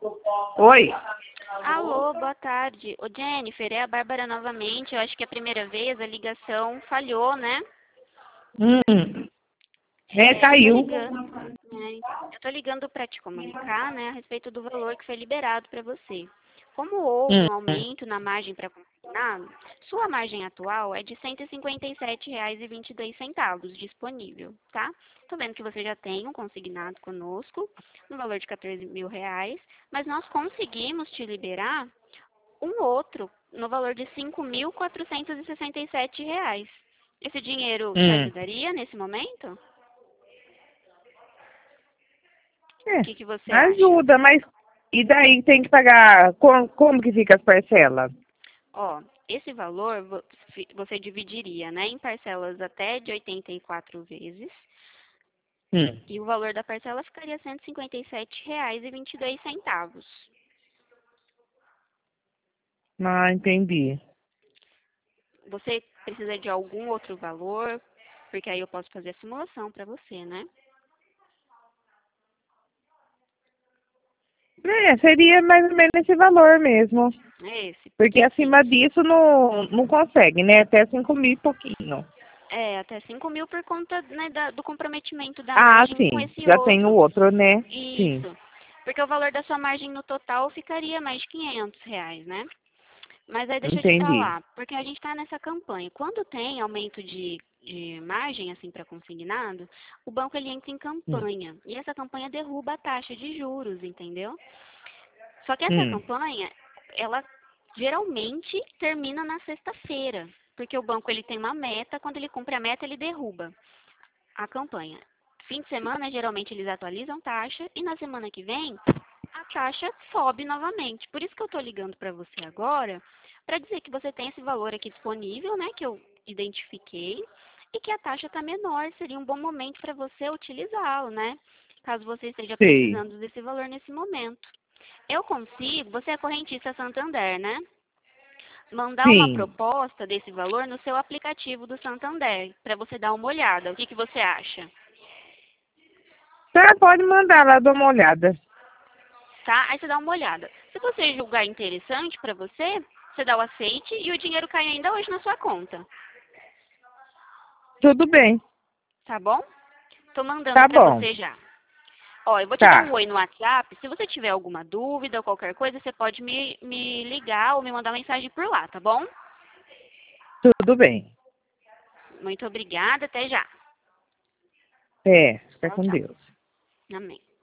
Oi. Alô, boa tarde. Ô, Jennifer, é a Bárbara novamente. Eu acho que é a primeira vez a ligação falhou, né? Eu tô Caiu. ligando. Eu tô ligando para te comunicar, né, a respeito do valor que foi liberado para você. Como houve Hum. um aumento na margem para consignado, sua margem atual é de R$ 157,22 disponível, tá? Tô vendo que você já tem um consignado conosco no valor de R$ 14.000, mas nós conseguimos te liberar um outro no valor de R$ 5.467. Esse dinheiro te Hum. ajudaria nesse momento? O É, que você acha? ajuda, mas e daí tem que pagar? Como que fica as parcelas? Ó, esse valor você dividiria, né, em parcelas até de 84 vezes, Hum. e o valor da parcela ficaria R$ 157,22. Ah, entendi. Você precisa de algum outro valor? Porque aí eu posso fazer a simulação para você, né? Seria mais ou menos esse valor mesmo. É esse, Porque porque assim, acima disso não consegue, né? Até 5.000 e pouquinho. até 5.000 por conta, né, do comprometimento da Ah, margem com sim. esse Já tem o outro. outro, né? Sim. Isso. Porque o valor da sua margem no total ficaria mais de R$ 500, né? Mas aí deixa eu te Entendi. falar, porque a gente está nessa campanha. Quando tem aumento de margem, assim, para consignado, o banco ele entra em Hum. campanha. E essa campanha derruba a taxa de juros, entendeu? Só que essa Hum. campanha, ela geralmente termina na sexta-feira. Porque o banco ele tem uma meta, quando ele cumpre a meta, ele derruba a campanha. Fim de semana, geralmente eles atualizam taxa e na semana que vem a taxa sobe novamente. Por isso que eu estou ligando para você agora, para dizer que você tem esse valor aqui disponível, né, que eu identifiquei, e que a taxa está menor. Seria um bom momento para você utilizá-lo, né, caso você esteja Sei. precisando desse valor nesse momento. Eu consigo, você é correntista Santander, né? Mandar uma Sim. proposta desse valor no seu aplicativo do Santander, para você dar uma olhada. O que você acha? Tá, pode mandar lá, dou uma olhada. Tá? Aí você dá uma olhada. Se você julgar interessante para você, você dá o aceite e o dinheiro cai ainda hoje na sua conta. Tudo bem. Tá bom? Tô mandando Tá para bom. você já. Ó, eu vou te dar um Tá. oi no WhatsApp. Se você tiver alguma dúvida ou qualquer coisa, você pode me ligar ou me mandar mensagem por lá, tá bom? Tudo bem. Muito obrigada. Até já. É, fica Tchau, com tchau. Deus. Amém.